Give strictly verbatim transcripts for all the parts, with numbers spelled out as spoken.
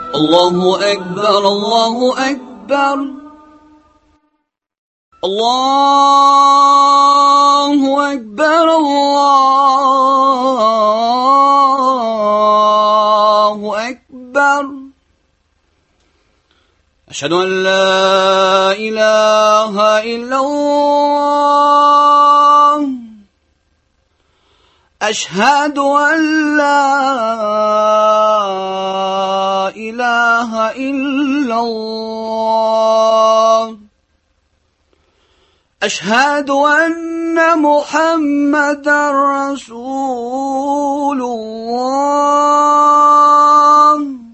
الله أكبر الله أكبر الله أكبر الله أكبر أشهد أن لا إله إلا الله أشهد أن لا إله إلا الله أشهد أن محمدا رسول الله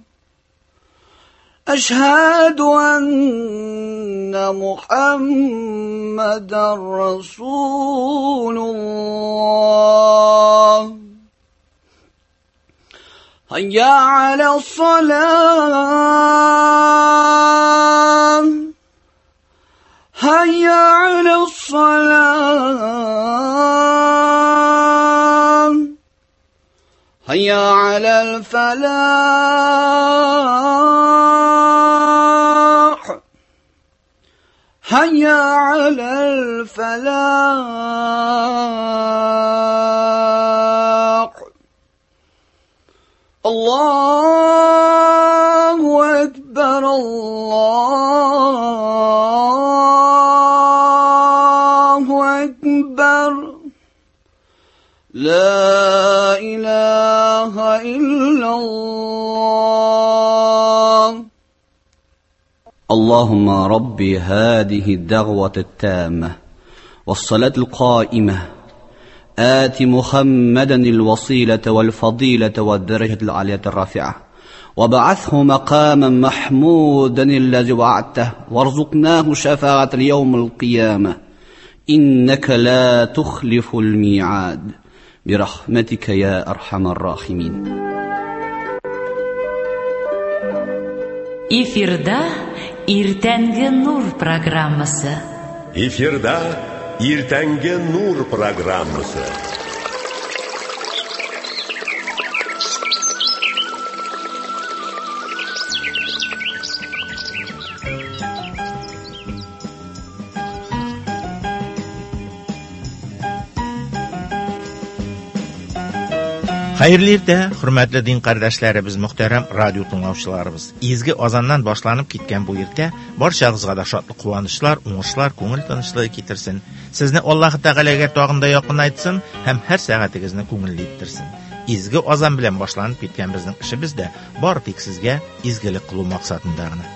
أشهد أن محمدا رسول الله هيا على الصلاة هيا على الصلاة هيا على الفلاح هيا على الفلاح الله أكبر الله أكبر لا إله إلا الله اللهم رب هذه الدعوة التامة والصلاة القائمة آت محمدا الوصيلة والفضيلة والدرجة العالية الرافعة وبعثه مقاما محمودا الذي وعدته وارزقناه شفاعة اليوم القيامة إنك لا تخلف الميعاد برحمتك يا أرحم الراحمين. Эфирда Иртәнге нур программасы. Эфирда Иртәнге нур программасы. Hayırlı irde, hürmetli din kardeşlerimiz, muhterem radyo tınlavçılarımız. İzgi azandan başlanıp gitken bu irde, barşağızga da şatlı kuvanışlar, uğuşlar, көңіл tanışlığı getirsin. Sizni Allah'ı Teala'ga tağında yakın aytsın, hem her saatigizni көңілli ettirsin. İzgi azan bilen başlanıp gitken bizning işimiz de bar tek sizge izgilik kılu maksatındağını.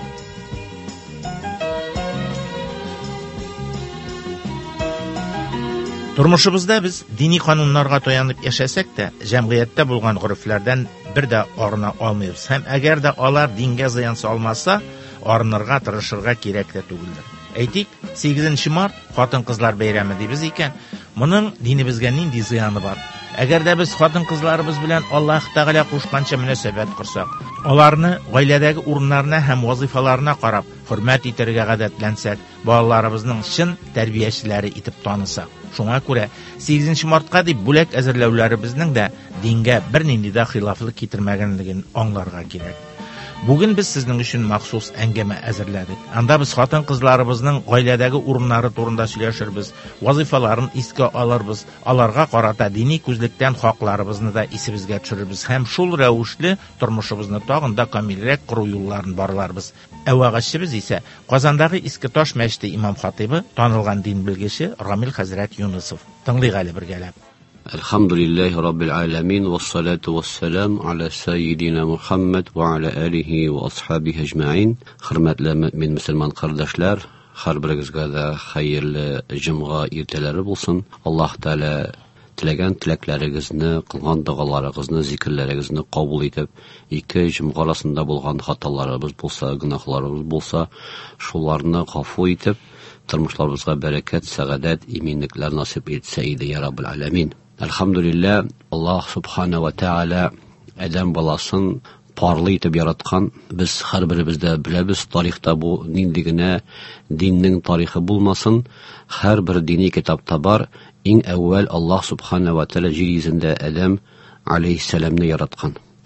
Turmuşumuzda biz dini kanunlarga toyanıp yaşasak da, cemiyette bulgan guruflardan bir de arına almayız. Hem eğer de alar dinge ziyan salmazsa, arınırga, tırışırga gerek de tuguldur. Eytik, sekizinchi mart, xotin kızlar beyremi deybiz iken, bunun dinimizge nindi ziyanı var. Eğer de biz xotin kızlarımız bilen Allah Teala qo'shgancha munosabat qursak, ularni oiladagi o'rinlarına hem vazifalarına qarab hurmat etirga odatlansak, bolalarımızning chin tarbiyachilari etib tanısak. Şuna görə sekizinchi martqa deb bo'lak azirlovlarimizning de dinge bir nindida xiloflik ketirmaganligini anglarga kerak. Bugün biz sizning uchun maxsus angama azirladik. Anda biz xotin qizlarimizning oiladagi o'rinlari to'g'risida so'rashirmiz, vazifalarini esga olirmiz, ularga qarata diniy ko'zlikdan haqlarimizni da esimizga tushiramiz. Ham shul ravishli turmushimizni tog'inda kamilroq quruv yo'llarini borlarmiz. Avvag'ishimiz esa Qozondagi Iskitosh masjidi imom xatibi, tanilgan din bilgichi Ramil Hazrat Yunusov. Tinglaygali birgalab. Elhamdülillahi Rabbil Alamin ve salatu ve selam ala seyyidina Muhammed ve ala alihi ve ashabihi ecma'in. Hürmetli mümin Müslüman kardeşler, her birinizge de hayırlı cumğa irteleri bulsun. Allah Teala tilagan tilaklarınızı, qılgan dualarınızı, zikirlerinizni kabul edip, iki cumğa arasında bulgan hatalarımız bulsa, günahlarımız bulsa, şularını gafu edip, turmuşlarımızga bereket, saadet, eminlikler nasip etse idi ya Rabbil Alamin. Elhamdülillah, Allah Subhanahu ve Teala adam balasın parlı etib yaratkan. Biz her birimizde bilemiz, tarihte bu nindigine dinning tarihi bulmasın. Her bir dini kitapta var. En evvel Allah Subhanahu ve Teala yeryüzünde Adem aleyhisselam'ını yaratkan.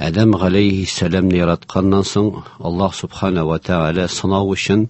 Адам галейхиссаламны яратканнан соң Аллаһ субхана ва тааля сынау өчен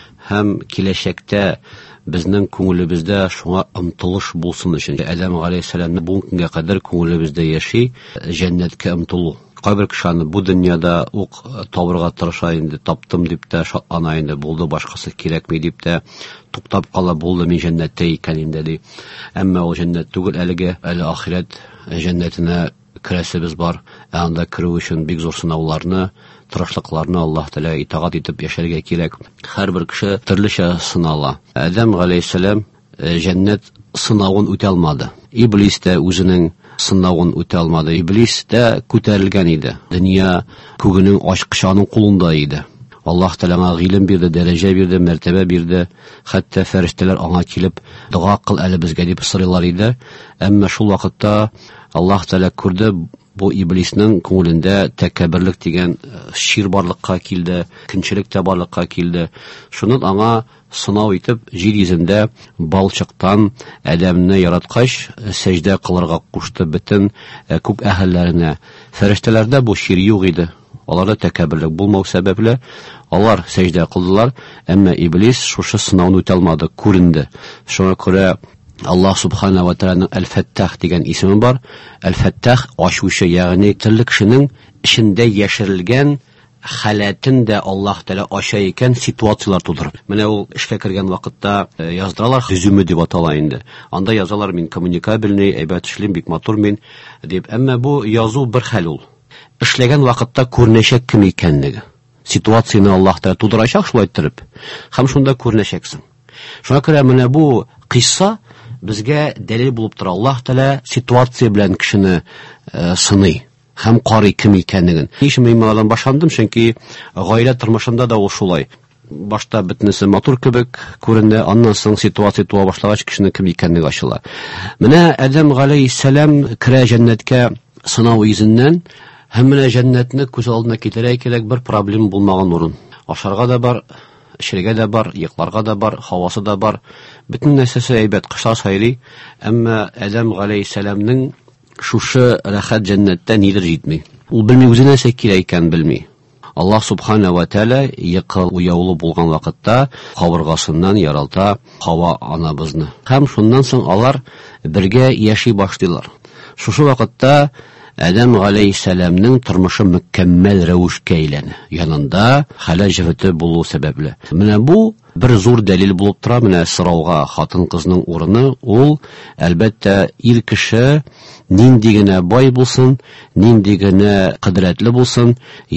һәм киләчәктә безнең күңелебездә шуңа омтылыш булсын өчен Адам галейхиссаламны бу көнгә кадәр күңелебездә яши, җәннәткә омтылу. Кайбер кешеләр бу дөньяда ук табырга тырыша, инде таптым дип тә шатлана, инде булды, башкасы кирәкми дип тә туктап кала, булды, мин җәннәттә икән инде ди. Әмма ул җәннәт түгел, әлегә әле ахират җәннәтенә керәсебез бар. Анда керү өчен бик зур сынауларны, тырышлыкларны Аллаһ Тәала итагать итеп яшәргә кирәк. Һәрбер кеше төрлечә сынала. Адам галейхиссалам җәннәт сынавын үтә алмады. Иблис тә үзенең сынавын үтә алмады. Иблис тә күтәрелгән иде. Дөнья күгенең ачкычаның кулында иде. Аллаһ Тәала гыйлем бирде, дәрәҗә бирде, мәртәбә бирде. Хәтта фәрештәләр аңа килеп, дуа кыл әле безгә дип сорыйлар иде. Әмма шул вакытта Аллаһ Тәала күрде, бу иблиснең күңелендә тәкәбберлек дигән шир барлыкка килде, көнчелек тә барлыкка килде. Шуны аңа сынау итеп, җир йөзендә балчыктан Адәмне яраткач, сәҗдә кылырга кушты бөтен күк әһелләренә. Фәрештәләрдә бу шир юк иде. Аларда тәкәбберлек булмау сәбәпле алар сәҗдә кылдылар, әмма иблис шушы сынауны үтә алмады, күренде. Шуңа күрә Аллаһ субхана ва тааляның Әл-Фәттах дигән исеме бар. Әл-Фәттах ачучы, ягъни төрле кешенең эчендә яшерелгән халәтен дә Аллаһ Тәала ача икән, ситуациялар тудырып. Менә ул эшкә кергән вакытта яздыралар, резюме дип атала инде. Анда язалар, мин коммуникабельный, әйбәт эшлим, бик матур мин дип. Әмма бу язу бер хәл ул. Эшләгән вакытта күренәчәк кем икәнлеге. Ситуацияны Аллаһ Тәала тудырачак шулай итеп. Һәм шунда күренәчәксең. Шуңа күрә менә бу кыйсса безгә дәлил булып тора. Аллаһ Тәала ситуация белән кешене э, сыный һәм карый кем икәнлеген. Ничек мин моңадан башландым, чөнки гаилә тормышында да ул шулай. Башта бөтенесе матур кебек күренде, аннан соң ситуация туа башлагач кешенең кем икәнлеге ачыла. Менә Адам галейхиссалам керә җәннәткә сынау йөзеннән, һәм менә җәннәтне күз алдына китерә кирәк, бер проблема булмаган урын. Ашарга да бар, эчәргә дә бар, йокларга да бар, һавасы да бар. Бөтен нәрсәсе әйбәт, кыша сайрый. Әмма Адам галейхиссаламның шушы рәхәт җәннәттә нидер җитми. Ул белми, үзенә нәрсә кирәк икән белми. Аллаһ субхана ва тааля йокы уяулы булган вакытта кабыргасыннан яралта Хава анабызны. Һәм шуннан соң алар бергә яши башлыйлар. Шушы вакытта Адам галейхиссаламның тормышы мөкәммәл рәвешкә әйләнә. Янында хәлал җәһәте булу сәбәпле. Менә бу бер зур дәлил булып тора. Менә сорауга хатын-кызның урыны ул, әлбәттә, ир кеше нинди генә бай булсын, нинди генә кыдрәтле булсын,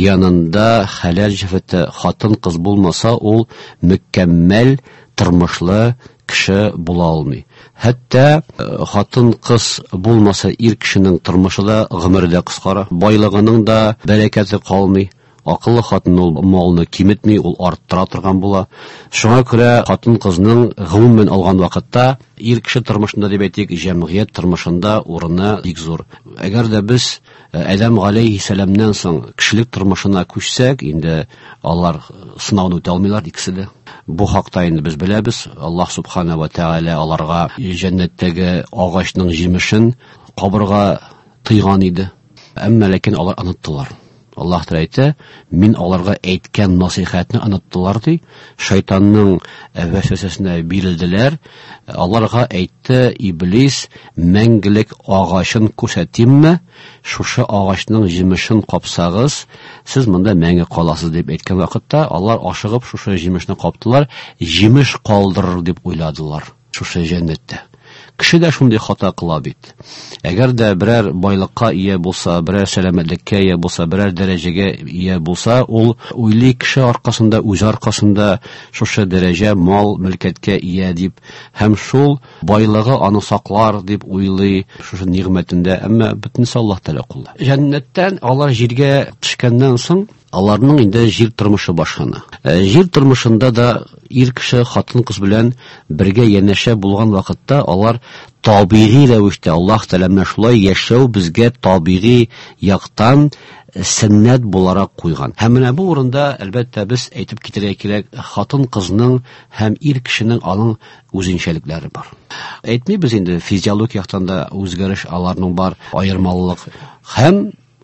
янында хәлал җәһәте хатын-кыз булмаса, ул мөкәммәл тормышлы кеше була алмый. Хәтта хатын-кыз булмаса, ир кешенең тормышы да, гомере дә кыскара, байлыгының да бәрәкәте калмый. Акыллы хатын ул малны киметми, ул арттыра торган була. Шуңа күрә хатын-кызның гомумән алган вакытта ир кеше тормышында дип әйтик, җәмгыять тормышында урыны бик зур. Әгәр дә без Адам галейхиссаламнан соң кешелек тормышына күчсәк, инде алар сынауны үтә алмыйлар икесе дә. Бу хакта инде без беләбез. Аллаһ субхана ва тааля аларга җәннәттәге агачның җимешен кабырга тыйган иде. Әмма ләкин алар оныттылар. Аллаһ Тәала әйтә, мин аларга әйткән насихатны оныттылар ди. Шайтанның вәсвәсәсенә бирелделәр. Аларга әйтте Иблис, мәңгелек агачын күрсәтимме? Шушы агачның җимешен капсагыз, сез монда мәңге каласыз дип әйткән вакытта, алар ашыгып шушы җимешне каптылар, җимеш калдырыр дип уйладылар шушы җәннәттә. Кеше дә шундый хата кыла бит. Әгәр дә берәр байлыкка ия булса, берәр сәламәтлеккә ия булса, берәр дәрәҗәгә ия булса, ул уйлый кеше аркасында, үз аркасында шушы дәрәҗә, мал, мөлкәткә ия дип, һәм шул байлыгы аны саклар дип уйлый шушы нигъмәтендә, әмма бөтенсе Аллаһ Тәала кулда. Җәннәттән алар җиргә төшкәннән соң аларның инде җир тормышы башлана. Җир тормышында да ир кеше хатын-кыз белән бергә янәшә булган вакытта алар табигый рәвештә, Аллаһ Тәала менә шулай яшәү безгә табигый яктан сөннәт буларак куйган. Һәм менә бу урында әлбәттә без әйтеп китәргә кирәк, хатын-кызның һәм ир кешенең аның үзенчәлекләре бар. Әйтмибез инде, физиологик яктан да үзгәреш аларның бар, аермалылык. Һәм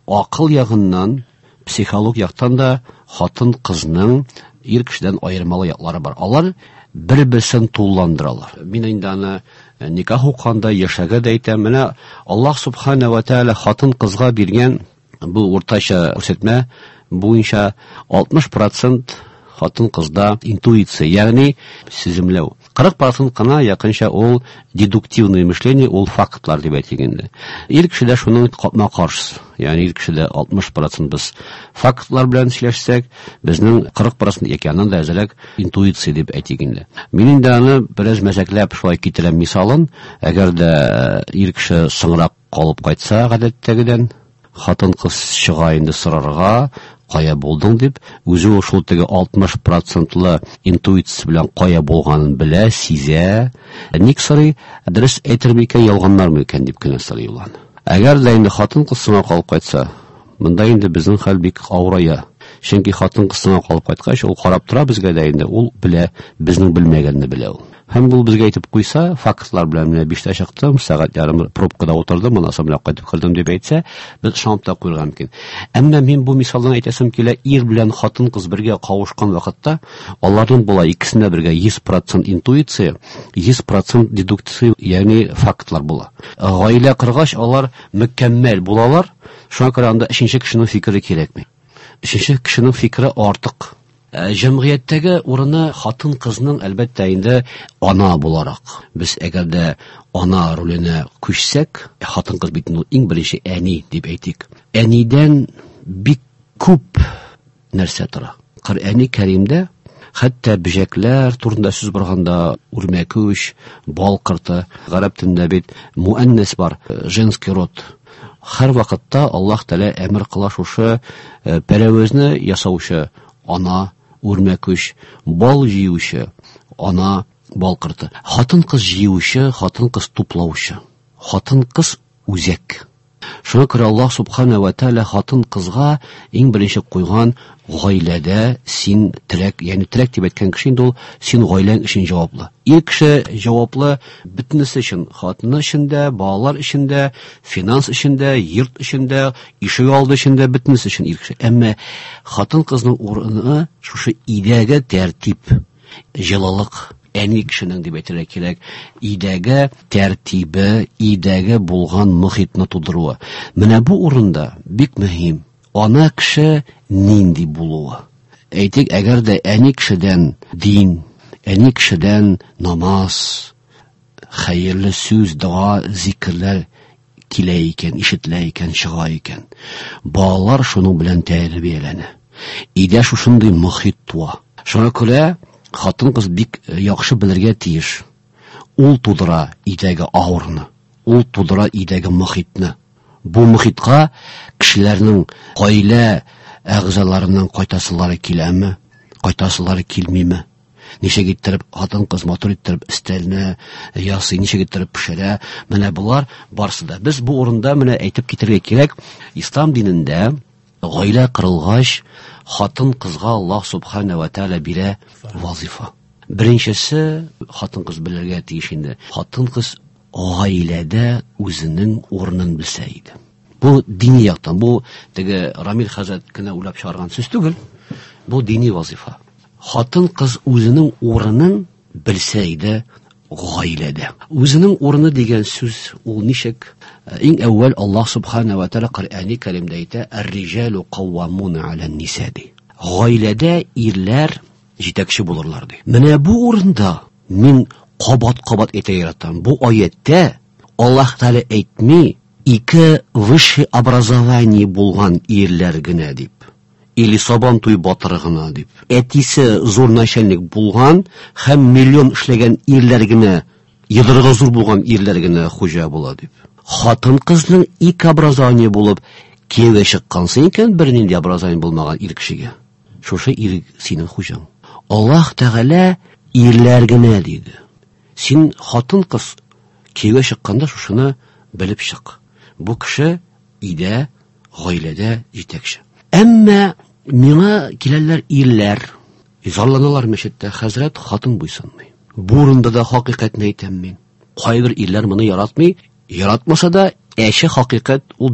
акыл ягыннан, психолог яктан да хатын кызның ир кешедән аермалы яклары бар. Алар бер-берсен тулландыралар. Мин инде аны никах укганда яшәгә дә әйтәм. Менә Аллаһ субхана ва тааля хатын кызга биргән бу уртача күрсәтмә буенча алтмыш процент хатын кызда интуиция, ягъни сиземләү. кырык процент кына якынча ул дедуктивное мышление, ул фактлар дип әйтелгәндә. Ир кешедә шуның капма каршысы. Ягъни ир кешедә алтмыш процент без фактлар белән сөйләшсәк, безнең кырык процент икәнен дә әзрәк интуиция дип әйтелгәндә. Мин инде аны бераз мәзәкләп шулай китерәм мисалын. Әгәр дә ир кеше соңрак калып кайтса гадәттәгедән, хатын кыз чыга инде сорарга, кая булдың дип, үзе шул теге алтмыш процентлы интуиция белән кая булганын белә, сизә. Ник сорый, дөрес әйтер микән, ялганнармы икән дип кенә сорый ул. Әгәр дә инде хатын кыз соңга калып кайтса, монда инде безнең хәл бик авырая. Чөнки хатын кыз соңга калып кайткач, ул карап тора безгә дә инде, ул белә, безнең белмәгәнне белә ул. Һәм ул безгә әйтеп куйса, фактлар белән менә биштә чыктым, сәгать ярым пробкада утырдым, монда соң белән кайтып килдем дип әйтсә, без шамп та куйырга мөмкин. Әмма мин бу мисалдан әйтәсем килә, ир белән хатын кыз бергә кавышкан вакытта, аларның була икесендә бергә йөз процент интуиция, йөз процент дедукция, ягъни фактлар була. Гаилә кыргач алар мөкәммәл булалар, шуңа күрә анда өченче кешенең фикере кирәкми. Өченче кешенең фикере артык. Җәмгыятьтәге урыны хатын кызның әлбәттә инде ана буларак. Без әгәр дә ана роленә күчсәк, хатын кыз бит иң беренче әни дип әйтик. Әнидән бик күп нәрсә тора. Коръәни Кәримдә хәтта бижәкләр турында сүз барганда, үрмәкүч, бал кырты, гарәп телендә бит муаннас бар, женский род. Һәр вакытта Аллаһ Тәгалә әмер кыла шушы пәрәвезне ясаучы ана, үрмәкүч, бал җыючы, ана, бал кырты. Хатын кыз җыючы, хатын кыз туплаучы, хатын кыз үзәк. Шуңа күрә Аллаһ субхана ва тааля хатын кызга иң беренче куйган гаиләдә син теләк, ягъни теләк дип әйткән кеше инде ул син гаиләң өчен җаваплы. Ир кеше җаваплы бөтенесе өчен, хатыны өчен дә, балалар өчен дә, финанс өчен дә, йорт өчен дә, ишек алды өчен дә, бөтенесе өчен ир кеше. Әмма хатын кызның урыны шушы идәгә тәртип, җылылык, әни кешенең дип әйтергә кирәк, идәгә тәртибе, идәгә булган мөхитне тудыруы. Менә бу урында бик мөһим. Ана кеше нинди булуы. Әйтик, әгәр дә әни кешедән дин, әни кешедән намаз, хәерле сүз, дуа, зикрләр килә икән, ишетелә икән, чыга икән, балалар шуның белән тәрбияләнә. Идә шушындый мөхит туа. Шуңа күрә хатын кыз бик яхшы белергә тиеш. Ул тудыра идәге авырны, ул тудыра идәге мөхитне. Бу мөхитка кешеләрнең гаилә әгъзаларының кайтасылары киләме, кайтасылары килмиме? Ничек иттереп хатын кыз матур иттереп өстәлне ясый, ничек иттереп пешерә? Менә булар барсы да. Без бу урында менә әйтеп китәргә кирәк, ислам динендә гаилә кырылгач, хатын кызга Аллаһ субхана ва тааля бирә вазифа. Беренчесе хатын кыз белергә тиеш инде. Хатын кыз гаиләдә үзенең урынын белсә иде. Бу дини яктан, бу теге Рамил хәзрәт кенә уйлап чыгарган сүз түгел. Бу дини вазифа. Хатын кыз үзенең урынын белсә иде гаиләдә. Үзенең урыны дигән сүз ул ничек? Иң әүвәл Аллаһ субхана ва тааля Коръәни Кәримдә әйтә: "Ар-риҗалу каввамуна аля-нисаа". Гаиләдә ирләр җитәкче булырлар ди. Менә бу урында мин кабат-кабат әйтә яратам. Бу аятта Аллаһ Тәгалә әйтми, ике высшее образование булган ирләр генә дип. Или сабан туй батыры гына дип. Әтисе зур начальник булган һәм миллион эшләгән ирләр генә, йодрыгы зур булган ирләр генә хуҗа була дип. Хатын кызның ике образование булып кияүгә чыккансы икән, бер нинди образование булмаган ир кешегә. Шушы ир синең хуҗаң. Аллаһ Тәгалә ирләр генә диде. Син хатын кыз кияүгә чыкканда шушыны белеп чык. Бу кеше идә, гаиләдә җитәкче. Әмма миңа киләләр ирләр, изалланалар мәчеттә, хәзрәт хатын буйсынмый. Бу урында да хакыйкатьне әйтәм мин. Кайбер ирләр моны яратмый, яратмаса да әче хакыйкать ул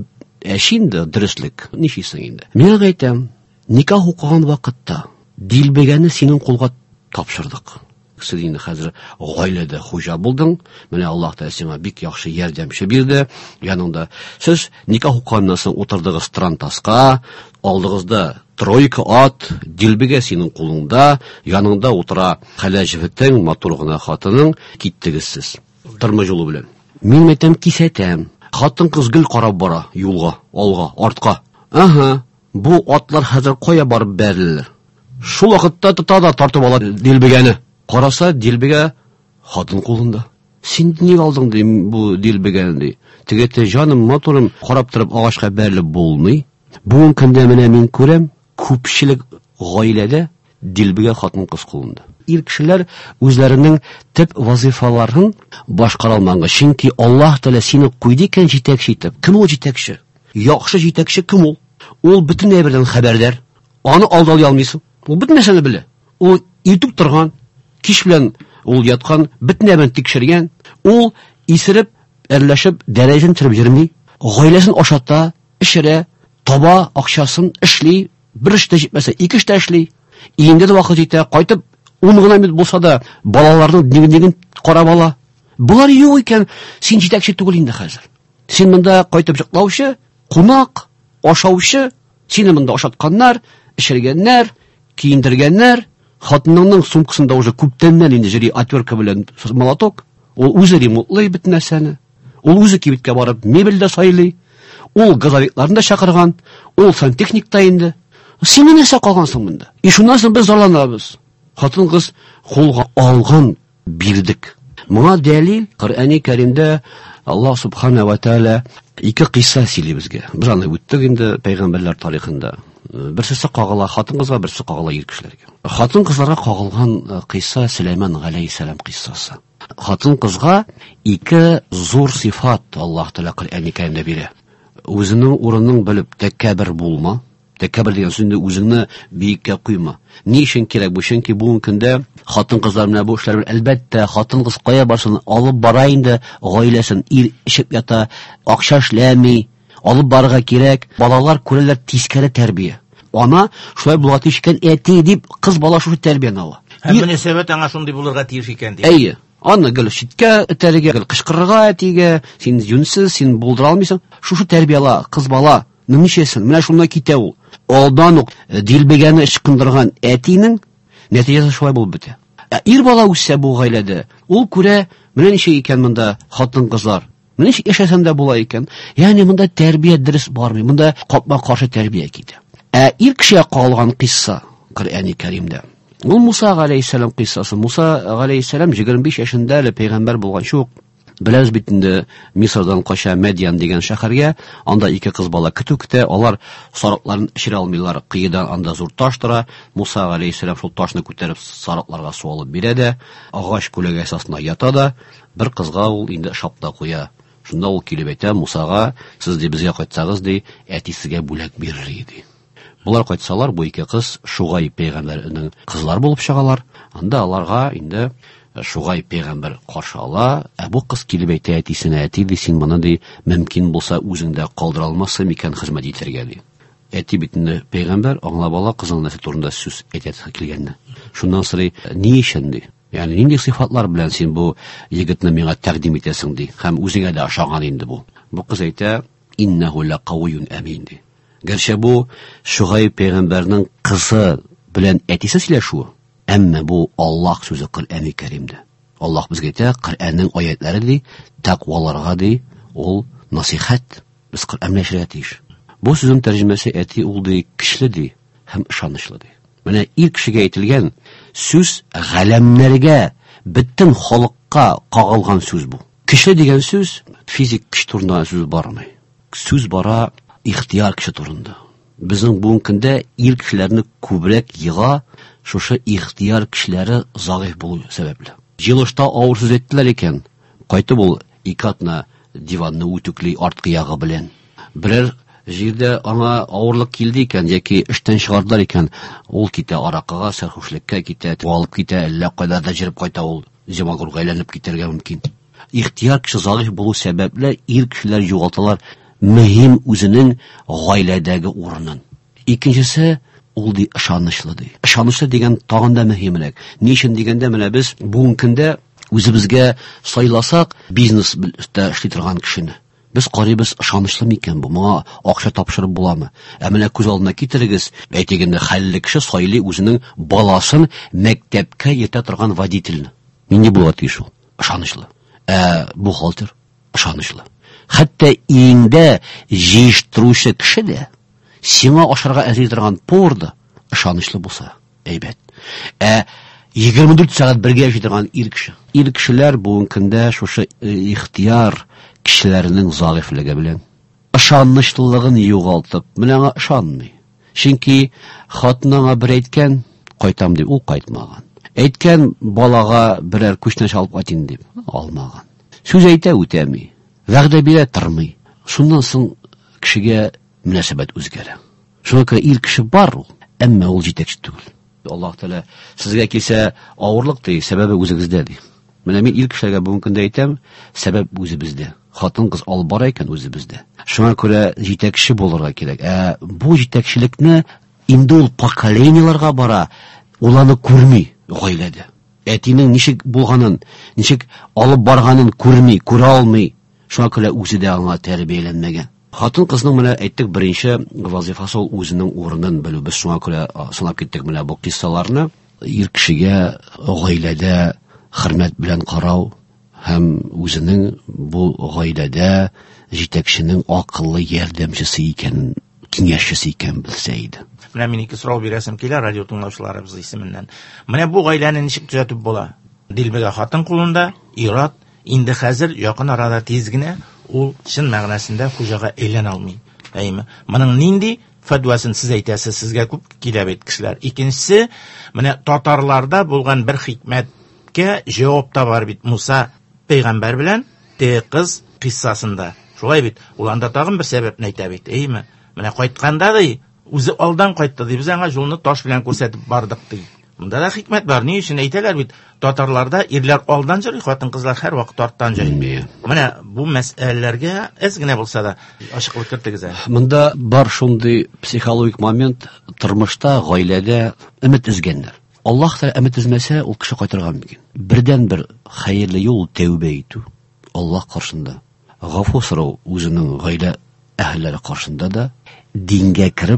әшинде дөрестлек. Ничисең инде? Мен әйтәм, никах укыган вакытта дилбегәне синең кулга тапшырдык. Син инде хәзер гаиләдә хуҗа булдың. Менә Аллаһ Тәгалә сиңа бик яхшы ярдәмче бирде. Яныңда сез никах укыганнан соң утырдыгыз трантаска, алдыгызда тройка ат, дилбегә синең кулыңда, яныңда утыра хәләҗевтең матур гына хатының, киттегез сез. Тормыш юлы белән. Мин әйтәм, кисәтәм. Хатын кыз гел карап бара юлга, алга, артка. Аһа, бу атлар хәзер кая барып бәрелер? Шул вакытта тота да тартып ала дилбегәне. Караса дилбегә хатын кулында. Син ник алдың ди бу дилбегәне ди? Тегете җаным, матурым, карап торып агачка бәрелеп булмый. Бүген көндә менә мин күрәм, күпчелек гаиләдә дилбегә хатын кыз кулында. Ир кешеләр үзләренең төп вазифаларын башкара алмаганга, чөнки Аллаһ Тәгалә сине куйды икән җитәкче итеп. Кем ул җитәкче? Яхшы җитәкче кем ул? Ул бөтен әйбердән хәбәрдар. Аны алдалый алмыйсың. Ул бөтен нәрсәне белә. Ул итүк торган, кич белән ул яткан, бөтен әйберен тикшергән. Ул исереп, әрләшеп, дәрәҗән төшереп йөрми, гаиләсен ашата, эшерә, таба акчасын эшли, бер эштә җитмәсә, ике эштә эшли. Инде дә вакыт җитә, кайтып ун гына минут булса да балаларның дигән карап ала. Булар юк икән, син җитәкче түгел инде хәзер. Син монда кайтып җыклаучы, кунак, ашаучы, сине монда ашатканнар, эшергәннәр, киендергәннәр, хатынның сумкасында уже күптәннән инде җыри отвертка белән молоток. Ул үзе ремонтлый бит нәрсәне. Ул үзе кибеткә барып мебель дә сайлый. Ул газовикларны да чакырган. Ул сантехникта инде. Син нәрсә калгансың монда? И шуннан соң без зарланабыз. Хатын кыз кулга алган бирдек. Моңа дәлил Коръәни Кәримдә Аллаһ Субхана ва Тәгалә ике кыйса сөйли безгә. Без аны үттек инде пәйгамбәрләр тарихында. Берсе кагыла хатын кызга, берсе кагыла ир кешеләргә. Хатын кызларга кагылган кыйса Сөләйман галәйһиссәлам кыйссасы. Хатын кызга ике зур сифат Аллаһ Тәгалә Коръәни Кәримдә бирә. Үзенең урынын белеп тәкәббер булма. Тәкәббер дигән сүзне үзеңне биеккә куйма. Ни өчен кирәк бу? Чөнки бүген көндә хатын кызлар менә бу эшләр әлбәттә хатын кыз кая барсын алып бара инде гаиләсен, ир ишеп ята, акча эшләми, алып барырга кирәк. Балалар күрәләр тискәре тәрбия. Ана шулай булга тиеш икән, әти дип кыз бала шушы тәрбияне ала. Һәм мөнәсәбәт аңа шундый булырга тиеш икән ди. Әйе. Аны гел читкә этәргә, гел кычкырырга әтигә, син юнсыз, син булдыра алмыйсың. Шушы тәрбияла кыз бала. Ничәсен? Менә шунда китә ул. Алдан ук дилбегәне ычкындырган әтинең нәтиҗәсе шулай булып бетә. Ә ир бала үссә бу гаиләдә, ул күрә, менә ничә икән монда хатын кызлар. Менә ничә яшәсәм дә була икән. Ягъни монда тәрбия дөрес бармый. Монда капма каршы тәрбия китә. Ә ир кешегә калган кисса Коръәни Кәримдә. Ул Муса галәйһиссәлам киссасы. Муса галәйһиссәлам егерме биш яшендә әле пәйгамбер булган шук. Беләбез бит инде Мисырдан кача Мәдьян дигән шәһәргә, анда ике кыз бала көтү көтә, алар сарыкларын эшерә алмыйлар, кыйдан анда зур таш тора. Муса галәйһиссәлам шул ташны күтәреп сарыкларга су алып бирә дә, агач күләгә асасына ята да, бер кызга ул инде шапта куя. Шунда ул килеп әйтә Мусага, сез ди безгә кайтсагыз ди, әтисегә бүләк бирер иде. Булар кайтсалар, бу ике кыз Шугай пәйгамбәрнең кызлар булып чыгалар. Анда аларга инде Шугай пәйгамбер каршы ала, ә бу кыз килеп әйтә әтисенә, әти ди, син моны ди, мөмкин булса үзеңдә калдыра алмассың икән хезмәт итәргә ди. Әти бит инде пәйгамбер аңлап ала кызның нәрсә турында сүз әйтә килгәнне. Шуннан сорый, ни өчен ди? Ягъни нинди сыйфатлар белән син бу егетне миңа тәкъдим итәсең ди? Һәм үзеңә дә ошаган инде бу. Бу кыз әйтә, иннаху лaqawiyyun amin ди. Гәрчә бу Шугай пәйгамбернең кызы белән әтисе сөйләшү, әмма бу Аллаһ сүзе Коръәни Кәримдә. Аллаһ безгә әйтә, Коръәннең аятлары ди, тaqваларга ди, ул насихат, без Коръәнне эшләргә тиеш. Бу сүзнең тәрҗемәсе әти ул ди, көчле ди, һәм ышанычлы ди. Менә ир кешегә әйтелгән сүз галәмнәргә, бөтен халыкка кагылган сүз бу. Көчле дигән сүз физик көч турында сүз бармый. Сүз бара ихтияр кеше турында. Безнең бүген көндә ир кешеләрне күбрәк йыга, шушы ихтияр кешеләре загыйф булу сәбәпле. Җылышта авыр сүз әйттеләр икән, кайтып ул ике атна диванны үтүкли арткы ягы белән. Берәр җирдә аңа авырлык килде икән, яки эштән чыгардылар икән, ул китә аракыга, сәрхүшлеккә китә, алып китә, әллә кайда да җиреп кайта, ул җамагурга әйләнеп китәргә мөмкин. Ихтияр кеше загыйф булу сәбәпле ир кешеләр югалталар мөһим үзенең гаиләдәге урынын. Икенчесе ул ди ышанычлы ди. Ышанычлы дигән тагын да мөһимрәк. Ни өчен дигәндә, менә без бүгенге көндә үзебезгә сайласак, бизнеста эшли торган кешене без карыйбыз, ышанычлы микән бу, моңа акча тапшырып буламы? Ә менә күз алдына китерегез, әйтегендә хәлле кеше сайлый үзенең баласын мәктәпкә йөртә торган водительне. Нинди була тиеш ул? Ышанычлы. Ә бухгалтер ышанычлы. Хәтта иңдә җыештыручы кеше дә, сиңа ашарга әзер торган повар да ышанычлы булса, әйбәт. Ә егерме дүрт сәгать бергә яши торган ир кеше. Ир кешеләр бүгенге көндә шушы ихтияр кешеләрнең заифлыгы белән ышанычлылыгын югалтып, менә аңа ышанмый. Чөнки хатынына бер әйткән, кайтам дип, ул кайтмаган. Әйткән, балага берәр күчнәш алып кайтин дип, алмаган. Сүз әйтә, үтәми. Вәгъдә бирә, тормый. Шуннан соң кешегә мөнәсәбәт үзгәрә. Шуңа күрә ир кеше бар ул, әмма ул җитәкче түгел. Аллаһ Тәгалә сезгә килсә авырлык ди, сәбәбе үзегездә ди. Менә мин ир кешеләргә бүген көндә әйтәм, сәбәп үзебездә. Хатын кыз алып бара икән үзебездә. Шуңа күрә җитәкче булырга кирәк. Ә бу җитәкчелекне инде ул поколенияларга бара, ул аны күрми гаиләдә. Әтинең ничек булганын, ничек алып барганын күрми, күрә алмый. Шуңа күрә үзе дә аңа тәрбияләнмәгән. Хатын кызның менә әйттек, беренче вазифасы ул үзенең урынын белү. Без шуңа күрә санап киттек менә бу киссаларны. Ир кешегә гаиләдә хөрмәт белән карау һәм үзенең бу гаиләдә җитәкченең акыллы ярдәмчесе икәнен, киңәшчесе икәнен белсә иде. Менә мин ике сорау бирәсем килә радио тыңлаучыларыбыз исеменнән. Менә бу гаиләне ничек төзәтеп була? Дилбегә хатын кулында, ират, инде хәзер якын арада тиз генә ул чын мәгънәсендә хуҗага әйләнә алмый. Әйме? Моның нинди фәдвасын сез әйтәсез, сезгә күп килә бит кешеләр. Икенчесе, менә татарларда булган бер хикмәткә җавап та бар бит. Муса пәйгамбәр белән теге кыз кыссасында. Шулай бит, ул анда тагын бер сәбәпне әйтә бит. Әйме? Менә кайтканда ди, үзе алдан кайтты ди, без аңа юлны таш белән күрсәтеп бардык ди. Монда да хикмәт бар. Ни өчен әйтәләр бит? Татарларда ирләр алдан җырлый, хатын-кызлар һәр вакыт арттан җырлый. Менә бу мәсьәләләргә әз генә булса да ачыклык кертегез. Монда бар шундый психологик момент, тормышта, гаиләдә өмет изгәннәр. Аллаһ Тәгалә өмет измәсә, ул кеше кайтырга мөмкин. Бердән бер хәерле юл тәүбә итү. Аллаһ каршында гафу сорау үзенең гаилә әһелләре каршында да дингә кирип,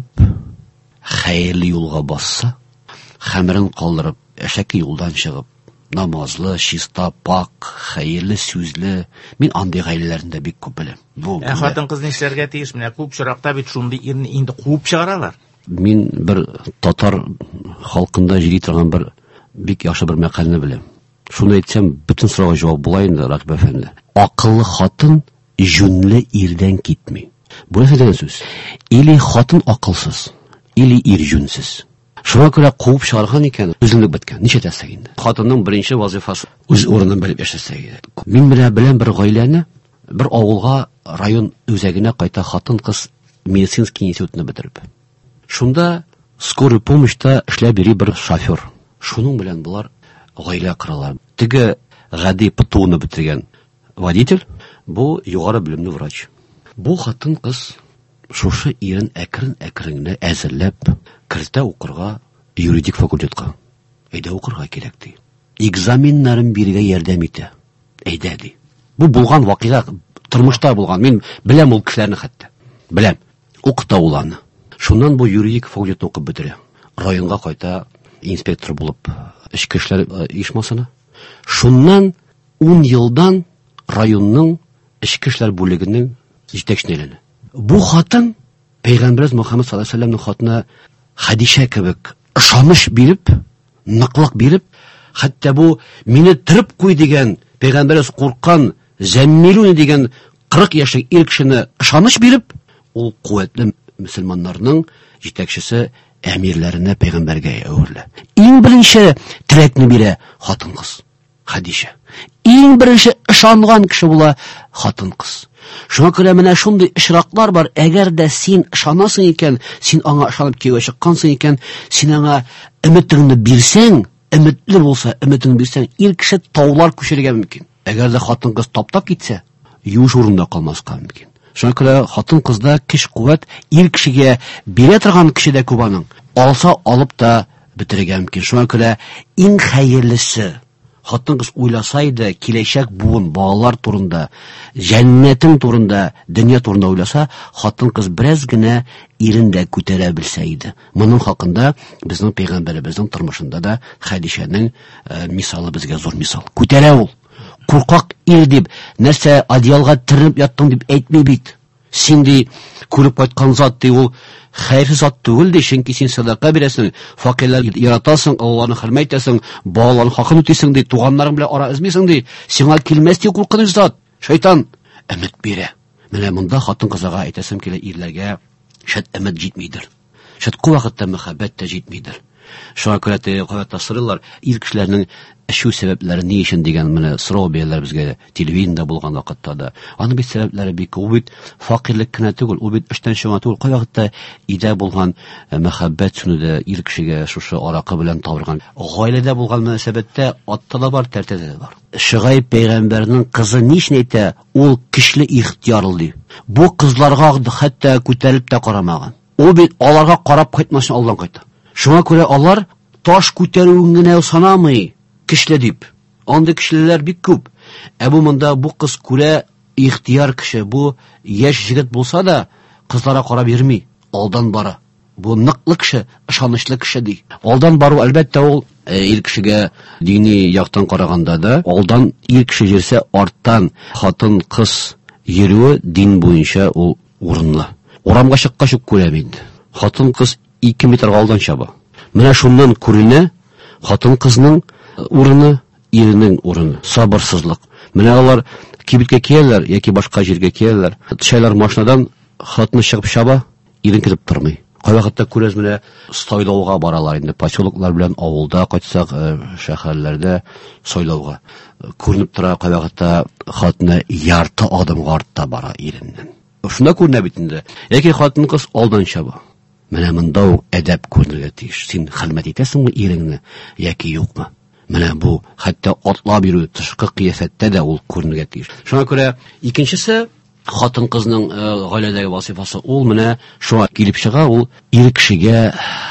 хәерле юлга басса, хәмерен калдырып, әшәке юлдан чыгып, намазлы, чиста, пак, хәерле сүзле. Мин андый гаиләләрендә бик күп беләм. Бу хатын-кыз нишләргә тиеш? Менә күп чиракта бит шундый ирне инде куып чыгаралар. Мин бер татар халкында җири торган бер бик яхшы бер мәкалне беләм. Шуны әйтсәм, бөтен сорауга җавап була инде, Ракиб әфәнде. Акыллы хатын җүнле ирдән китми. Бу нидән сүз? Или хатын акылсыз, или ир җүнсез. Шуңа күрә куып чыгарган икән, үзенлек беткән. Ничә тәсәк инде. Хатынның беренче вазифасы үз урынын белеп яшәсә иде. Мин менә белән бер гаиләне, бер авылга, район үзәгенә кайта хатын-кыз медицинский институтны бетереп. Шунда скорый помощьта эшләп йөри бер шофер. Шуның белән булар гаилә коралар. Теге гади ПТУны бетергән водитель, бу югары белемле врач. Бу хатын-кыз шушы ирен әкрен-әкрен әзерләп кертә укырга юридик факультетка. Әйдә укырга кирәк ди. Экзаменнарын бирергә ярдәм итә. Әйдә ди. Бу булган вакыйга, тормышта булган. Мин беләм ул кешеләрне хәтта. Беләм. Укыта ул аны. Шуннан бу юридик факультет укып бетерә. Районга кайта инспектор булып, эчке эшләр оешмасына. Шуннан ун елдан районның эчке эшләр бүлегенең җитәкчелегенә. Бу хатын Пәйгамбер Мөхәммәд саллаллаһу алейһи ва сәлләмнең хатына Хадиша кебек ышаныч биреп, ныклык биреп, хәтта бу мине тиреп куй дигән Пәйгамбер курккан Зәммилүн дигән кырык яшьлек ир кешене ышаныч биреп, ул куәтле мөселманнарның җитәкчесе әмирләренә Пәйгамбәргә әверлә. Иң беренче теләкне бирә хатын-кыз Хадиша. Иң беренче ышанган кеше була хатын-кыз. Шуңа күрә менә шундый ишраклар бар. Әгәр дә син ышанасың икән, син аңа ышанып кияүгә чыккансың икән, син аңа өметеңне бирсәң, өметле булса, өметеңне бирсәң, ир кеше таулар күчерергә мөмкин. Әгәр дә хатын-кыз таптап китсә, юш урында калмаска мөмкин. Шуңа күрә хатын-кызда көч-куәт ир кешегә бирә торган кеше дә күп аның. Алса алып та бетерергә мөмкин. Шуңа күрә иң хәерлесе хатын-кыз уйласа иде, киләчәк буын, балалар турында, җәннәтең турында, дөнья турында уйласа, хатын-кыз бераз генә ирен дә күтәрә белсә иде. Моның хакында безнең пәйгамбәребезнең тормышында да Хәдишәнең ә, мисалы безгә зур мисал. Күтәрә ул. Куркак ир дип, нәрсә одеялга тирнеп яттың дип әйтми бит. Син ди күреп кайткан зат ди, ул хәйрсез зат түгел ди, чөнки син садака бирәсең, факирлар яратасың, Аллаһны хөрмәт итәсең, балаларның хакын үтисең ди, туганнарың белән ара измисең ди, сиңа килмәс ди куркыныч зат. Шайтан өмет бирә. Менә монда хатын-кызга әйтәсем килә, ирләргә шәт өмет җитмидер. Шәт вакытта мәхәббәт тә җитмидер. Шуңа күрә тә сорыйлар, ир кешеләрнең әшү сәбәпләре ни өчен дигән менә сорау бирәләр безгә телевидениедә булган вакытта да. Аның бит сәбәпләре бик ул бит факирлек кенә түгел, ул бит эштән чыган түгел. Кай вакытта идә булган мәхәббәт сүнүдә ир кешегә шушы аракы белән тавырган. Гаиләдә булган мөнәсәбәттә атта да бар, тәртәдә дә бар. Шыгайб пәйгамбәрнең кызы нишне әйтә, ул көчле ихтиярлы ди. Бу кызларга хәтта күтәрелеп тә карамаган. Ул бит аларга карап кайтмасын алдан кайта. Шуңа күрә алар таш күтәрүен генә санамый, көчле дип. Андый кешеләр бик күп. Ә бу монда бу кыз күрә ихтияр кеше, бу яшь җегет булса да кызларга карап йөрми, алдан бара. Бу ныклы кеше, ышанычлы кеше ди. Алдан бару әлбәттә ул ир кешегә дини яктан караганда да, алдан ир кеше йөрсә, арттан хатын кыз йөрүе дин буенча ул урынлы. Урамга чыккач ук күрәм инде. Хатын кыз ике метрга алдан чаба. Менә шуннан күренә хатын кызның урыны, иренең урыны, сабырсызлык. Менә алар кибеткә кияләр яки башка җиргә кияләр. Төшәләр машинадан, хатны чыгып чаба, ирен килеп тормый. Кай вакытта күрәс менә сайлауга баралар инде, поселоклар белән авылда кайтсак, шәһәрләрдә сайлауга. Күренеп тора, кай вакытта хатны ярты адымга артта бара иреннән. Шунда күренә бит инде. Яки хатын кыз алдан чаба. Менә монда ук әдәп күренергә тиеш. Син хөрмәт итәсеңме иреңне яки юкмы? Менә бу хәтта атлап йөрү, тышкы кыяфәттә дә ул күренергә тиеш. Шуңа күрә икенчесе хатын-кызның гаиләдәге вазифасы ул менә шуңа килеп чыга, ул ир кешегә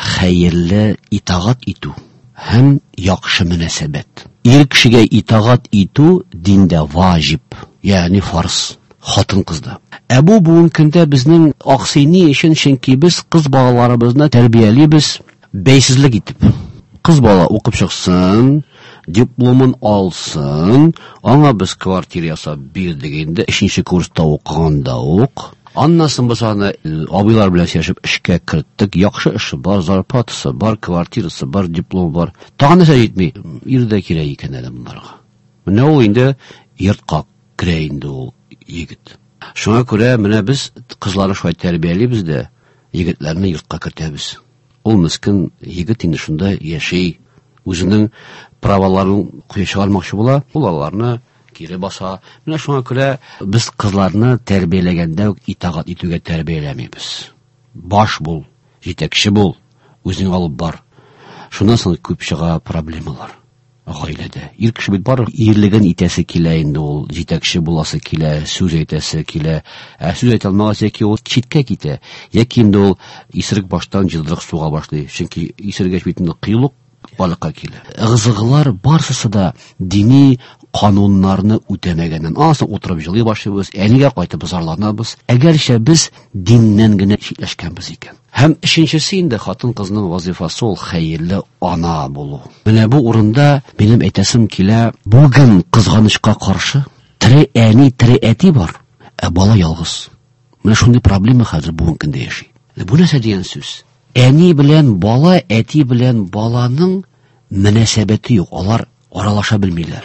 хәерле итагать итү һәм яхшы мөнәсәбәт. Ир кешегә итагать итү диндә ваҗиб, ягъни фарз. Хатын-кызда. Ә бу бүгенге көндә безнең аксыйны өчен, чөнки без кыз балаларыбызны тәрбиялибез бәйсезлек итеп. Кыз бала укып чыксын, дипломын алсын, аңа без квартира ясап бирдек инде, өченче курста укыганда ук. Аннан соң без аны абыйлар белән сөйләшеп эшкә керттек. Яхшы эше бар, зарплатасы бар, квартирасы бар, диплом бар. Тагын нәрсә җитми, ирдә кирәк икән әле монларга. Менә ул инде йортка керә инде ул егет. Шуңа күрә менә без кызларны шулай тәрбиялибез дә, егетләрне йортка кертәбез. Ул мискин егет инде шунда яши, үзенең праваларын куя чыгармакчы була, ул аларны кире баса. Менә шуңа күрә без кызларны тәрбияләгәндә үк итагать итүгә тәрбияләмибез. Баш бул, җитәкче бул, үзең алып бар. Шуннан соң күп чыга проблемалар. Гаиләдә. Ир кеше бит бар, ирлеген итәсе килә инде ул, җитәкче буласы килә, сүз әйтәсе килә. Ә сүз әйтә алмагас яки ул читкә китә, яки инде ул исерек баштан җылдырык суга башлый. Чөнки исергәч бит инде кыюлык балыкка килә. Ыгызыглар барысы да дини кануннарны үтәмәгәннән. Асы утырып җылый башлыйбыз, әнигә кайтып зарланабыз. Әгәрчә без диннән генә читләшкәнбез икән. Һәм өченчесе инде хатын-кызның вазифасы ул хәерле ана булу. Менә бу урында минем әйтәсем килә, бүген кызганычка каршы тере әни, тере әти бар, ә бала ялгыз. Менә шундый проблема хәзер бүген көндә яши. Бу нәрсә дигән сүз? Әни белән бала, әти белән баланың мөнәсәбәте юк. Алар аралаша белмиләр.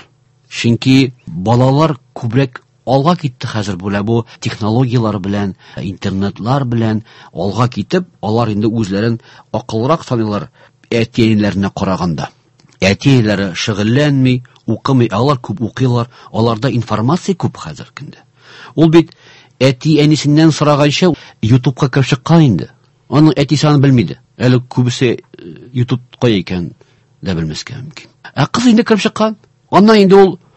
Чөнки балалар күбрәк алга китте хәзер булә бу технологиялар белән, интернетлар белән алга китеп, алар инде үзләрен акылрак саныйлар әтиәниләренә караганда. Әтиәләре шөгыльләнми, укымый, алар күп укыйлар, аларда информация күп хәзер көндә. Ул бит әти-әнисеннән сораганча YouTube'ка кереп чыккан инде. Аның әтисе аны белмиде. Әле күбесе YouTube кая икән дә белмәскә мөмкин. Ә кыз инде кереп чыккан. Аннан инде ул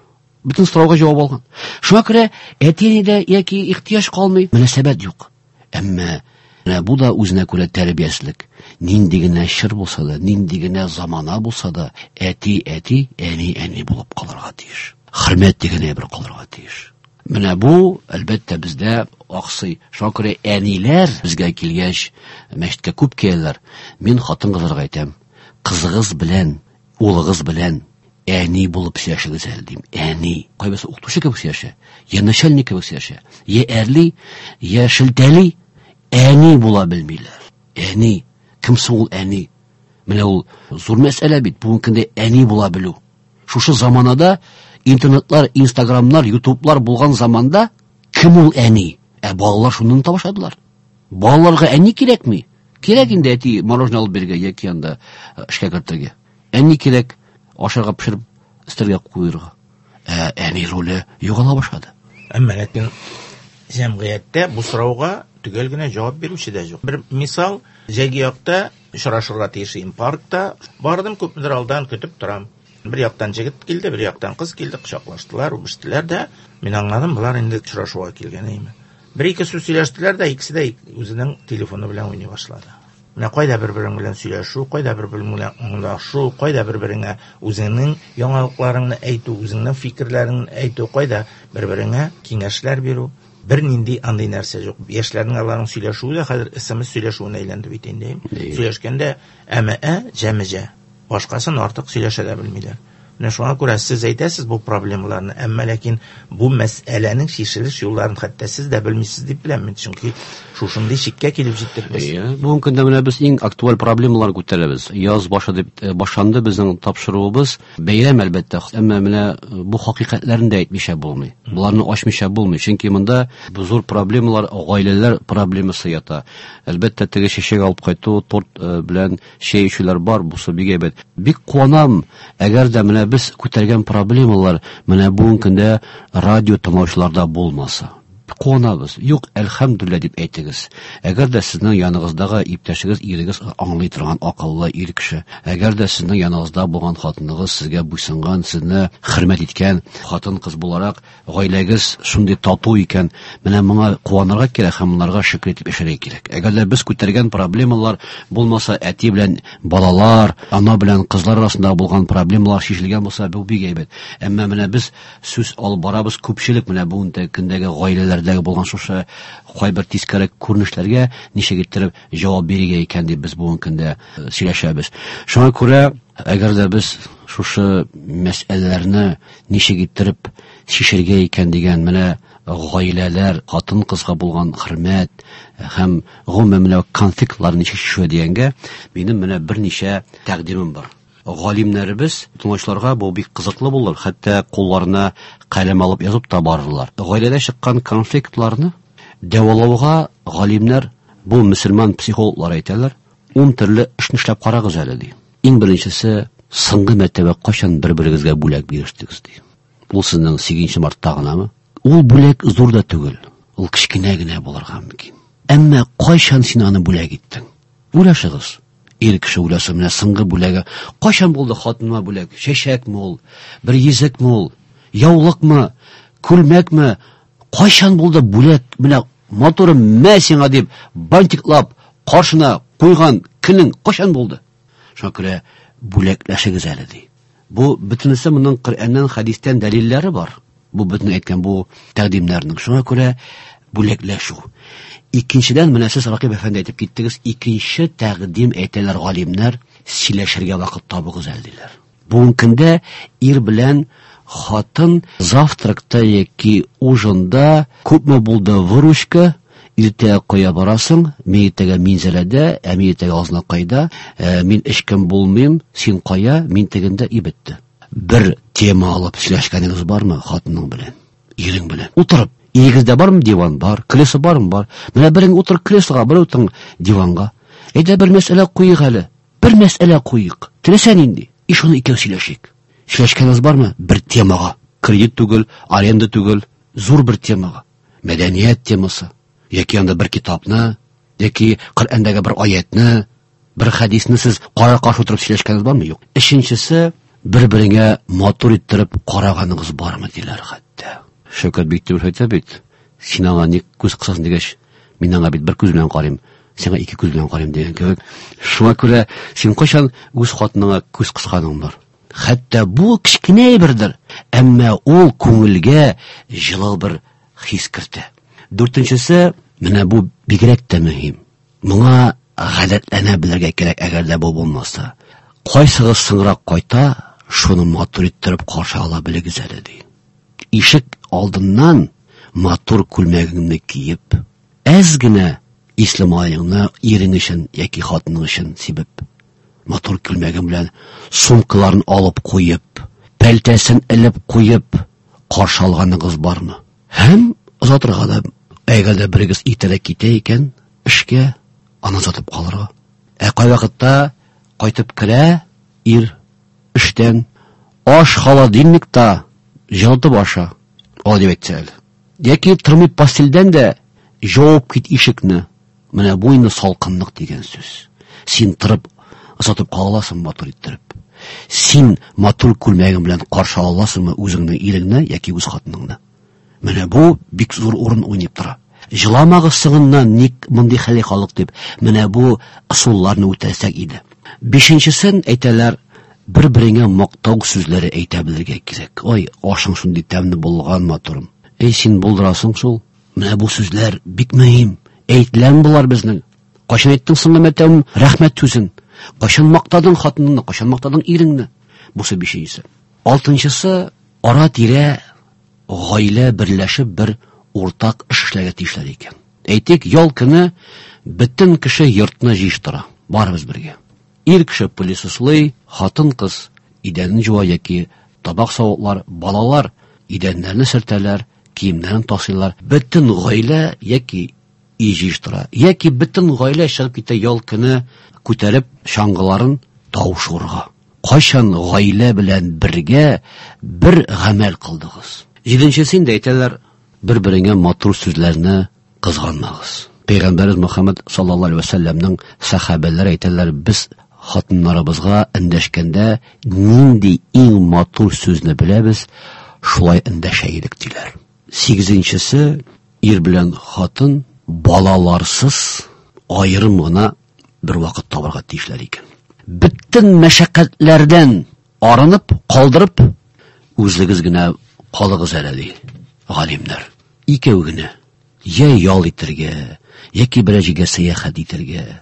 Бөтен сорауга җавап алган. Шуңа күрә әти-әнидә яки ихтыяҗ калмый, мөнәсәбәт юк. Әмма менә бу да үзенә күрә тәрбиясезлек. Нинди генә чыр булса да, нинди генә замана булса да, әти-әти, әни-әни булып калырга тиеш. Хөрмәт дигән бер калырга тиеш. Менә бу, әлбәттә, бездә аксый. Шуңа күрә әниләр безгә килгәч, мәчеткә күп киләләр. Мин хатын-кызларга әйтәм, кызыгыз белән, улыгыз белән әни булып сөйләшегез әле дим. Әни. Кайбасы укытучы кебек сөйләшә, я начальник кебек сөйләшә, я әрли, я шелтәли, әни була белмиләр. Әни. Кем соң ул әни? Менә ул зур мәсьәлә бит. Бүгенге көндә әни була белү. Шушы заманада интернетлар, инстаграмнар, ютублар булган заманда кем ул әни? Ә балалар шуннан табышадылар. Балаларга әни кирәкми? Кирәк инде әти мороженое алып бергә яки анда эшкә кертергә. Әни кирәк, ашарга пешереп өстәргә куйырга. Ә әни роле югала башлады. Әмма ләкин җәмгыятьтә бу сорауга төгәл генә җавап бирүче дә юк. Бер мисал, җәйге якта очрашырга тиешем паркта бардым, күпмедер алдан көтеп торам. Бер яктан җегет килде, бер яктан кыз килде, кочаклаштылар, үбештеләр дә, мин аңладым, булар инде очрашуга килгән име. Бер-ике сүз сөйләштеләр дә, икесе дә үзенең телефоны белән уйный башлады. Менә кайда бер-берең белән сөйләшү, кайда бер-берең белән аңлашу, кайда бер-береңә үзеңнең яңалыкларыңны әйтү, үзеңнең фикерләреңне әйтү, кайда бер-береңә киңәшләр бирү. Бер нинди андый нәрсә юк. Яшьләрнең аларның сөйләшүе дә хәзер эс эм эс сөйләшүенә әйләнде бит инде. Сөйләшкәндә әмә җәмәҗә, башкасын артык сөйләшә дә белмиләр. Менә шуңа күрә сез әйтәсез бу проблемаларны, әмма ләкин бу мәсьәләнең шишелеш юлларын хәтта сез дә белмисез дип беләм мин, чөнки шушындый шиккә килеп җиттек без. Бүгенге көндә менә без иң актуаль проблемаларны күтәрәбез. Яз башы дип башланды безнең тапшыруыбыз. Бәйрәм әлбәттә, әмма менә бу хакыйкатьләрне дә әйтмичә булмый. Буларны ачмыйча булмый, чөнки монда зур проблемалар, гаиләләр проблемасы ята. Әлбәттә, теге чәчәк алып кайту, торт белән чәй эчүләр бар, бусы бик әйбәт. Бик куанам, әгәр дә менә без күтәргән проблемалар менә бүгенге көндә радио тыңлаучыларда булмаса. Куанабыз. Юк, әлхәмдүлилләh дип әйтегез. Әгәр дә сезнең яныгыздагы иптәшегез, ирегез аңлый торган акыллы ир кеше, әгәр дә сезнең яныгызда булган хатыныгыз сезгә буйсынган, сезне хөрмәт иткән хатын-кыз буларак, гаиләгез шундый тату икән, менә моңа куанырга кирәк һәм монарга шөкр итеп яшәргә кирәк. Әгәр дә без күтәргән проблемалар булмаса, әти белән балалар, ана белән кызлар арасында булган проблемалар шишелгән булса, бу бик әйбәт. Әмма менә без сүз алып барабыз, күпчелек менә бүгенге көндәге гаиләләр булган шушы кайбер тискәрәк күренешләргә ничек иттереп җавап бирергә икән дип без бүгенге көндә сөйләшәбез. Шуңа күрә, әгәр дә без шушы мәсьәләләрне ничек иттереп шишергә икән дигән менә гаиләләр, хатын-кызга булган хөрмәт һәм гомумән менә конфликтларны ничек шишү дигәнгә минем менә берничә тәкъдимем бар. Галимнәребез тыңлаучыларга бу бик кызыклы булыр, хәтта кулларына каләм алып язып та барырлар. Гаиләдә чыккан конфликтларны дәвалауга галимнәр, бу мөселман психологлар әйтәләр, ун төрле эшне эшләп карагыз әле ди. Иң беренчесе, соңгы мәртәбә кайчан бер-берегезгә бүләк бирештегез ди. Ул сезнең сигезенче мартта гынамы? Ул бүләк зур да түгел, ул кичкенә генә булырга мөмкин. Әмма кайчан син аны бүләк иттең? Уйлашыгыз. Ир кеше уйласа, менә соңгы бүләге кайчан булды хатыныма бүләк? Чәчәкме ул? Бер йөзекме ул? Яулыкмы? Күлмәкме? Кайчан булды бүләк? Менә моторым мә сиңа дип бантиклап каршына куйган көнең кайчан булды? Шуңа күрә бүләкләшегез әле ди. Бу бөтенесе моның Коръәннән, хәдистән дәлилләре бар. Бу бөтен әйткән бу тәкъдимнәрнең. Шуңа күрә бүләкләшү. Икенчедән, менә сез Ракиб әфәнде әйтеп киттегез, икенче тәкъдим әйтәләр галимнәр, сөйләшергә вакыт табыгыз әле диләр. Бүгенге көндә ир белән хатын завтракта яки ужында күпме булды выручка, иртә кая барасың, мин иртәгә минзәләдә, ә мин иртәгә азнакайда, мин эчкән булмыйм, син кая, мин тегендә ибетте. Бер тема алып сөйләшкәнегез бармы хатының белән, ирең белән? Утырып, игездә бармы диван бар, кресло бармы бар? Менә берең утыр креслога, бер утыр диванга. Әйдә бер мәсьәлә куйык әле. Бер мәсьәлә куйык. Теләсәң инде. Иш аны икәү сөйләшик. Сөйләшкәнегез бармы? Бер темага. Кредит түгел, аренда түгел, зур бер темага. Мәдәният темасы. Яки анда бер китапны, яки Коръәндәге бер аятны, бер хадисны сез кара каршы утырып сөйләшкәнегез бармы? Юк. Өченчесе, bir-birine матур иттереп караганыгыз бармы диләр хәтта. Шәүкәт Биктимов әйтә бит, син аңа ник күз кысасың дигәч, мин аңа бит бер күз белән карыйм, сиңа ике күз белән карыйм дигән кебек. Шуңа күрә син кайчан үз хатыныңа күз кысканың бар? Хәтта бу кичкенә бердер, әмма ул күңелгә җылы бер хис кертә. Дүртенчесе, менә бу бигрәк тә мөһим. Моңа гадәтләнә белергә кирәк, әгәр дә бу булмаса. Кайсыгыз соңрак кайта, шуны матур иттереп каршы ала белегез әле ди. Ишек алдыннан матур күлмәгеңне киеп, әз генә исламайыңны ирең өчен яки хатының өчен сибеп, матур күлмәгең белән сумкаларын алып куеп, пәлтәсен элеп куеп, каршы алганыгыз бармы? Һәм озатырга да, әгәр дә берегез итәрәк китә икән, эшкә аны озатып калырга. Ә кай вакытта кайтып керә ир эштән, аш холодильникта җылытып аша, ал дип әйтсә. Яки тормый постельдән дә җавап кит ишекне. Менә бу инде салкынлык дигән сүз. Син торып озатып каласың матур иттереп. Син матур күлмәгең белән каршы аласыңмы үзеңнең иреңне яки үз хатыныңны? Менә бу бик зур урын уйнап тора. Җыламагыз сыгыннан ник мондый хәле халык дип, менә бу ысулларны үтәсәк иде. Бишенчесен әйтәләр, бер-береңә мактау сүзләре әйтә белергә кирәк. Ой, ашың шундый тәмле булган матурым. Эй, син булдырасың шул. Менә бу сүзләр бик мөһим. Әйтеләм булар безнең. Кайчан әйттең соң мәтәм рәхмәт сүзен? Кайчан мактадың хатыныңны, кайчан мактадың иреңне? Бусы бишенчесе. Алтынчысы, ара-тирә гаилә берләшеп бер уртак эш эшләргә тиешләр икән. Әйтик, ял көне бөтен кеше йортны җыештыра. Барыбыз бергә. Ир кеше пылесослый, хатын-кыз идәнне җуа яки табак савытлар, балалар идәннәрне сөртәләр, киемнәрен тасыйлар. Бөтен гаилә яки җыештыра, яки бөтен гаилә чыгып китә ял көне күтәреп чаңгыларын тавышырга. Кайчан гаилә белән бергә бер гамәл кылдыгыз? Җиденчесе инде әйтәләр, бер-береңә матур сүзләрне кызганмагыз. Пәйгамбәрбез Мөхәммәд саллаллаһу алейһи ва сәлләмнең сахабәләре әйтәләр, без хатыннарыбызга эндәшкәндә нинди иң матур сүзне беләбез, шулай эндәшә идек диләр. Сигезенчесе, ир белән хатын балаларсыз аерым гына бер вакыт табарга тиешләр икән. Бөтен мәшәкатьләрдән арынып, калдырып, үзегез генә калыгыз әле ди галимнәр. Икәү генә, я ял итәргә, яки берәр җиргә сәяхәт итәргә,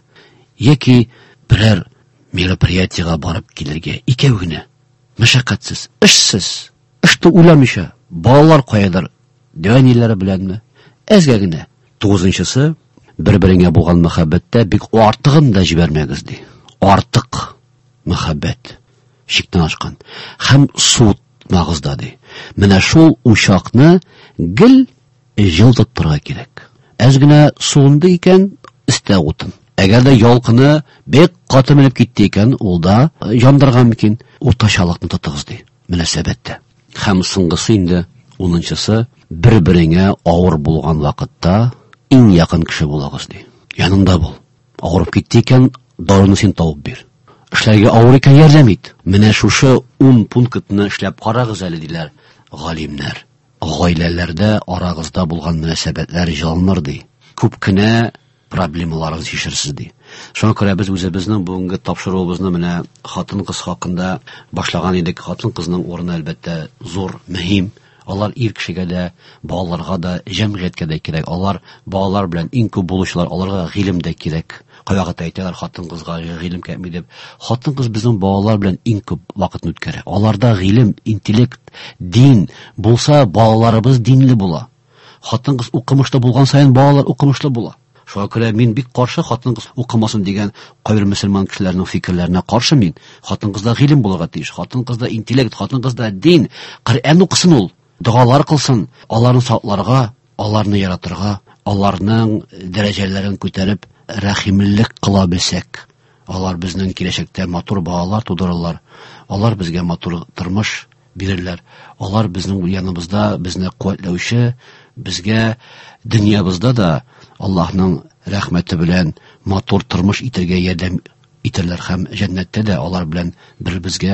яки берәр мероприятиегә барып килергә, икәү генә, мәшәкатьсез, эшсез, эште уйламыйча, балалар каядыр, дәваниләре беләнме, әзгә генә. Тугызынчысы, бер-береңә булган мәхәббәттә бик артыгын да җибәрмәгез ди. Артык мәхәббәт чиктән ашкан. Һәм суытмагыз да ди. Менә шул учакны гел җылтып торырга кирәк. Әз генә суынды икән, истә утын. Әгәр дә ялкыны бик каты менеп китте икән, ул да яндырган микән, уртачалыкны тотыгыз ди. Мөнәсәбәттә. Һәм соңгысы инде унынчысы, бер-береңә авыр булган вакытта иң якын кеше булагыз ди. Янында бул. Авырып китте икән, даруны син табып бир. Эшләргә авыр икән, ярдәм ит. Менә шушы ун пунктны эшләп карагыз әле диләр галимнәр. Гаиләләрдә арагызда булган мөнәсәбәтләр җылыныр ди. Күп кенә проблемаларыгыз ишерсез ди. Шуңа күрә без үзебезнең бүгенге тапшыруыбызны менә хатын-кыз хакында башлаган идек. Хатын-кызның орны әлбәттә зур, мөһим. Алар ир кешегә дә, балаларга да, җәмгыятькә дә кирәк. Алар балалар белән иң күп булучылар, аларга гыйлем дә кирәк. Кайвакыт әйтәләр хатын-кызга гыйлем кирәкми дип. Хатын-кыз безнең балалар белән иң күп вакытны үткәрә. Аларда гыйлем, интеллект, дин булса, балаларыбыз динле була. Хатын-кыз укымышлы булган саен балалар укымышлы була. Шуңа күрә мин бик каршы хатын-кыз укымасын дигән кайбер мөселман кешеләрнең фикерләренә каршы мин. Хатын-кызда гыйлем булырга тиеш, хатын-кызда интеллект, хатын-кызда дин, Коръән укысын ул. Дуалар кылсын, аларны сакларга, аларны яратырга, аларның дәрәҗәләрен күтәреп, рәхимлек кыла белсәк, алар безнең киләчәктә матур балалар тудырырлар. Алар безгә матур тормыш бирерләр. Алар безнең яныбызда безне куәтләүче, безгә дөньябызда да Аллаһның рәхмәте белән матур тормыш итәргә ярдәм итәрләр һәм җәннәттә дә алар белән бер безгә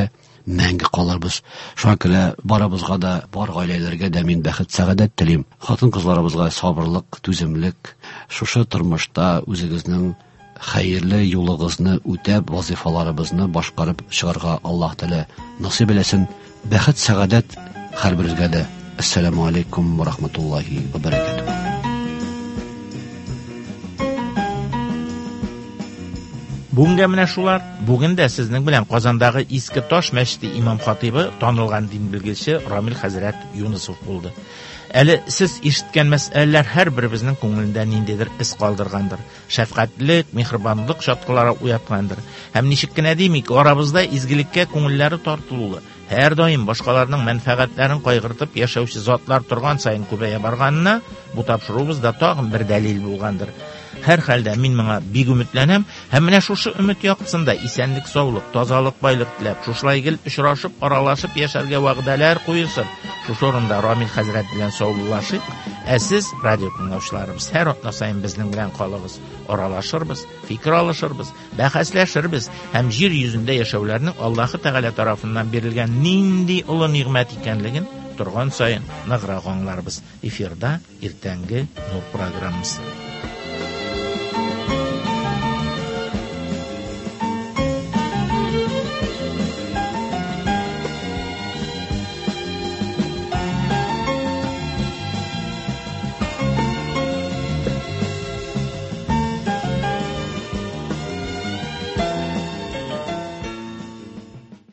мәңге калырбыз. Шуңа күрә барыбызга да, бар гаиләләргә дә мин бәхет, сәгадәт телим. Хатын-кызларыбызга сабырлык, түземлек, шушы тормышта үзегезнең хәерле юлыгызны үтәп, вазифаларыбызны башкарып чыгарга Аллаһ Тәала насыйп итсен. Бәхет, сәгадәт һәрберегезгә дә. Ассаламу алейкум ва рахматуллаһи ва баракатуһ. Бүгенгә менә шулар. Бүген дә сезнең белән Казандагы Иске Таш мәчете имам-хатибы, танылган дин белгече Рамил хәзрәт Юнысов булды. Әле сез ишеткән мәсьәләләр һәрберебезнең күңелендә ниндидер эз калдыргандыр. Шәфкатьлек, мехрибанлык чаткылары уяткандыр. Һәм ничек кенә димик, арабызда изгелеккә күңелләре тартылулы, һәр даим башкаларның мәнфәгатьләрен кайгыртып яшәүче затлар торган сайын күбәя барганына бу тапшыруыбыз да тагын бер дәлил булгандыр. Һәр хәлдә мин моңа бик өметләнәм, һәм менә шушы өмет яктысында исәнлек, саулык, тазалык, байлык теләп, шушылай гел очрашып, аралашып яшәргә вәгъдәләр куйысып, шушы урында Рамил хәзрәт белән саулашыйк. Ә сез, радио тыңлаучыларыбыз, һәр атна сайын безнең белән калыгыз, аралашырбыз, фикер алышырбыз, бәхәсләшербез, һәм җир йөзендә яшәүләрнең Аллаһы Тәгалә тарафыннан бирелгән нинди улы нигъмәт икәнлеген торган сайын ныграк аңларбыз. Эфирда иртәнге нур программасы.